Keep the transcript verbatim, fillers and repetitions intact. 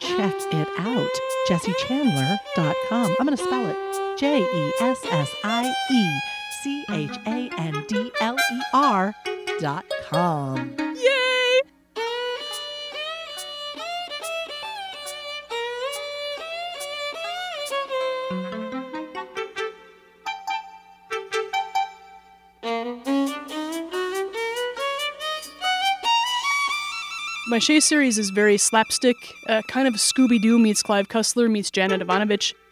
check it out. Jessie Chandler dot com. I'm going to spell it J E S S I E C H A N D L E R dot com. Yay! My Shay series is very slapstick, uh, kind of Scooby-Doo meets Clive Cussler meets Janet Ivanovich.